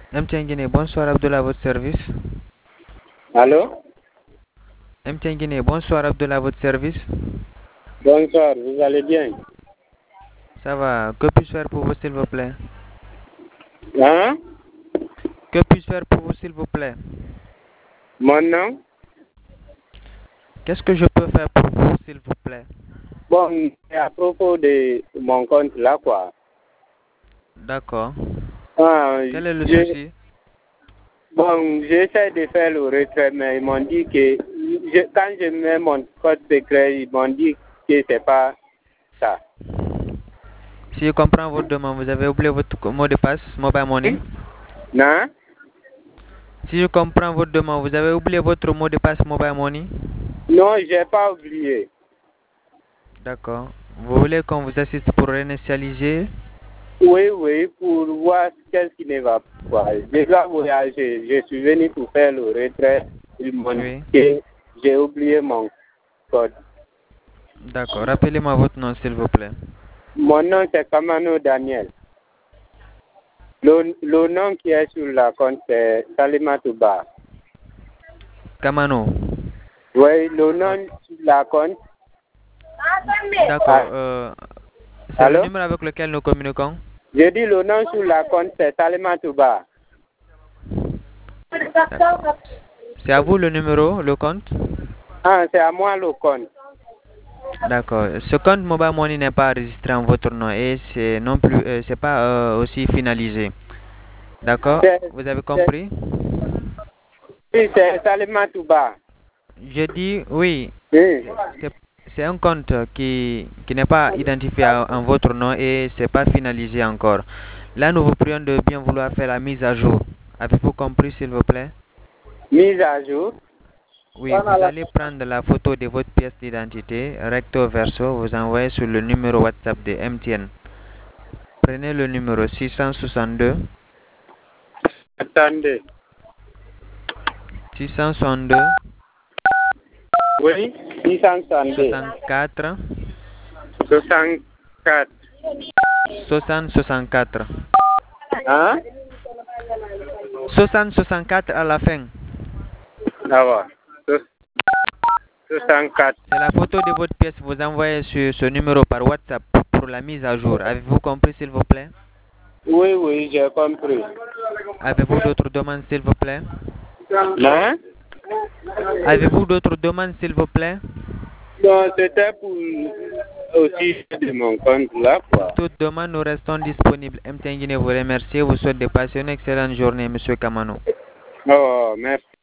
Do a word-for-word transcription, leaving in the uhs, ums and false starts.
M T N Guinée, bonsoir Abdullah, à votre service. Allô? M T N Guinée, bonsoir Abdullah, à votre service. Bonsoir, vous allez bien? Ça va, que puis-je faire pour vous s'il vous plaît? Hein? Que puis-je faire pour vous s'il vous plaît? Mon nom? Qu'est-ce que je peux faire pour vous s'il vous plaît? Bon, c'est à propos de mon compte là, quoi. D'accord. Ah, Quel est le je- souci? bon, j'essaie de faire le retrait, mais ils m'ont dit que je- quand je mets mon code secret, ils m'ont dit que c'est pas ça. Si je comprends votre demande, vous avez oublié votre co- mot de passe, mobile money. Non? Si je comprends votre demande, vous avez oublié votre mot de passe mobile money. Non, j'ai pas oublié. D'accord. Vous voulez qu'on vous assiste pour réinitialiser? Oui, oui, pour voir qu'est-ce qui ne va pas. Je dois voyager. Je suis venu pour faire le retrait. Ils m'ont Oui. dit que j'ai oublié mon code. D'accord. Rappelez-moi votre nom s'il vous plaît. Mon nom, c'est Kamano Daniel. Le, le nom qui est sur la compte, c'est Salima Touba. Kamano. Oui, le nom sur la compte. D'accord. Ah, Euh, c'est le allô? numéro avec lequel nous communiquons. Je dis le nom sur la compte, c'est Salima Touba. D'accord. C'est à vous le numéro, le compte? Ah, c'est à moi le compte. D'accord. Ce compte mobile money n'est pas enregistré en votre nom et c'est non plus, euh, c'est pas euh, aussi finalisé. D'accord? C'est, Vous avez c'est, compris? oui, c'est Salima Touba. Je dis oui. Oui. C'est c'est un compte qui, qui n'est pas identifié en, en votre nom et c'est pas finalisé encore. Là, nous vous prions de bien vouloir faire la mise à jour. Avez-vous compris, s'il vous plaît? Mise à jour. Oui, vous allez prendre la photo de votre pièce d'identité, recto verso, vous envoyez sur le numéro WhatsApp de M T N. Prenez le numéro six cent soixante-deux, Attendez. six cent soixante-deux, Oui, six cent soixante-deux. soixante-quatre, soixante-quatre. soixante soixante-quatre. Hein? soixante soixante-quatre à la fin. D'accord. soixante-quatre. C'est la photo de votre pièce, vous envoyez sur ce numéro par WhatsApp pour la mise à jour. Avez-vous compris, s'il vous plaît? Oui, oui, j'ai compris. Avez-vous d'autres demandes, s'il vous plaît? Hein? Avez-vous d'autres demandes, s'il vous plaît? Non, c'était pour aussi de mon compte là, quoi. Toute demande, nous restons disponibles. M T N Guinée vous remercie. Vous souhaite de passer une excellente journée, Monsieur Kamano. Oh, merci.